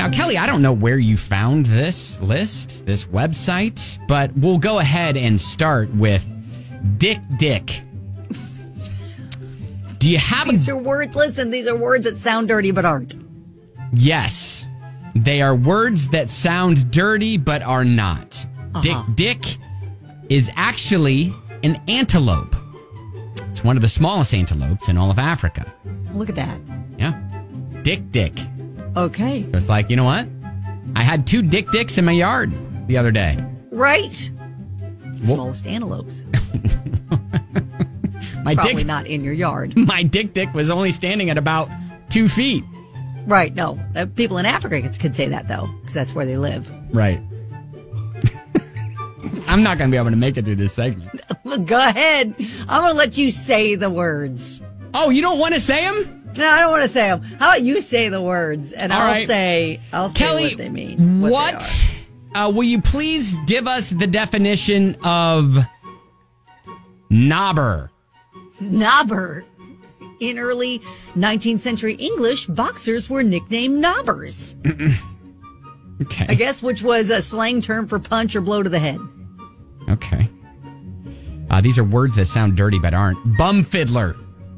Now, Kelly, I don't know where you found this list, this website, but we'll go ahead and start with Dick. Do you have These are words, listen, these are words that sound dirty but aren't. Yes. They are words that sound dirty but are not. Dick is actually an antelope. It's one of the smallest antelopes in all of Africa. Look at that. Yeah. Dick. Okay. So it's like, you know what? I had 2 dicks in my yard the other day. Right. Smallest antelopes. Probably not in your yard. My dick was only standing at about 2 feet. Right. No. People in Africa could say that, though, because that's where they live. Right. I'm not going to be able to make it through this segment. Well, go ahead. I'm going to let you say the words. Oh, you don't want to say them? No, I don't want to say them. How about you say the words, and I'll say Kelly, what they mean. What will you please give us the definition of knobber? Knobber. In early 19th century English, boxers were nicknamed knobbers. Okay. I guess, which was a slang term for punch or blow to the head. Okay. These are words that sound dirty but aren't. Bum fiddler.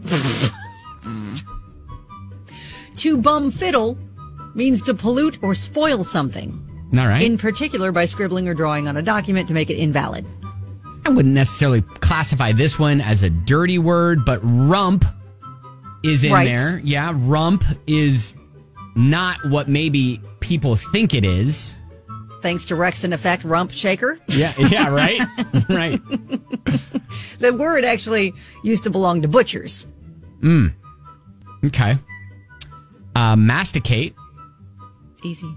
To bum fiddle means to pollute or spoil something. All right. In particular, by scribbling or drawing on a document to make it invalid. I wouldn't necessarily classify this one as a dirty word, but rump is in there. Yeah, rump is not what maybe people think it is. Thanks to Rex and Effect Rump Shaker. Yeah, right? Right. The word actually used to belong to butchers. Okay. Masticate. It's easy.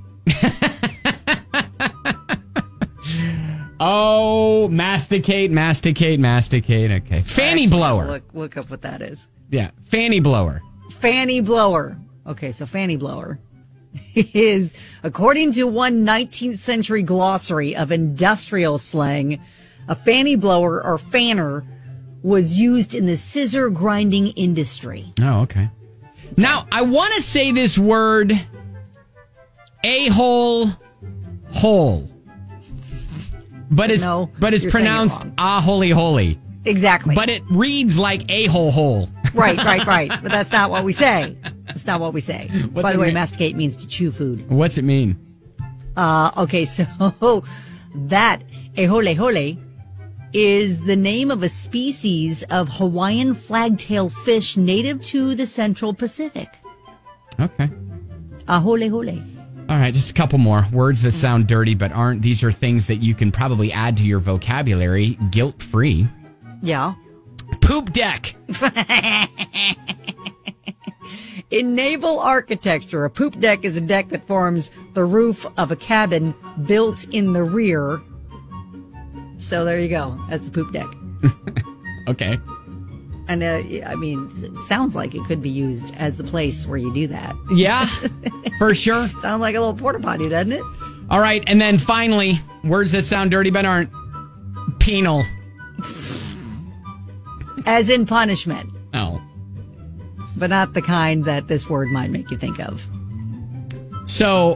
Oh, masticate. Okay. Fanny blower. Look up what that is. Yeah, fanny blower. Fanny blower. Okay, so fanny blower is, according to one 19th century glossary of industrial slang, a fanny blower or fanner was used in the scissor grinding industry. Oh, okay. Now, I want to say this word, a-hole, hole. But it's pronounced holy. Exactly. But it reads like a-hole. Right. But that's not what we say. By the way, masticate means to chew food. What's it mean? Okay, so that a-hole is the name of a species of Hawaiian flagtail fish native to the Central Pacific. Okay. A-hole. All right, just a couple more words that sound dirty but aren't. These are things that you can probably add to your vocabulary guilt-free. Yeah. Poop deck. In naval architecture, a poop deck is a deck that forms the roof of a cabin built in the rear. So there you go. That's the poop deck. Okay. And, it sounds like it could be used as the place where you do that. Yeah, for sure. Sounds like a little porta potty, doesn't it? All right, and then finally, words that sound dirty but aren't. Penal. As in punishment. Oh. But not the kind that this word might make you think of. So,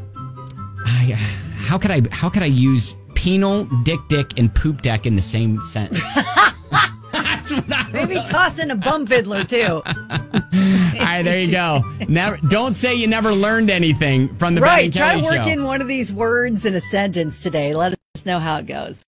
how could I use penal, dick, and poop deck in the same sentence? Maybe toss in a bum fiddler, too. All right, there you go. Don't say you never learned anything from the Ben and Kelly Show. Try to work in one of these words in a sentence today. Let us know how it goes.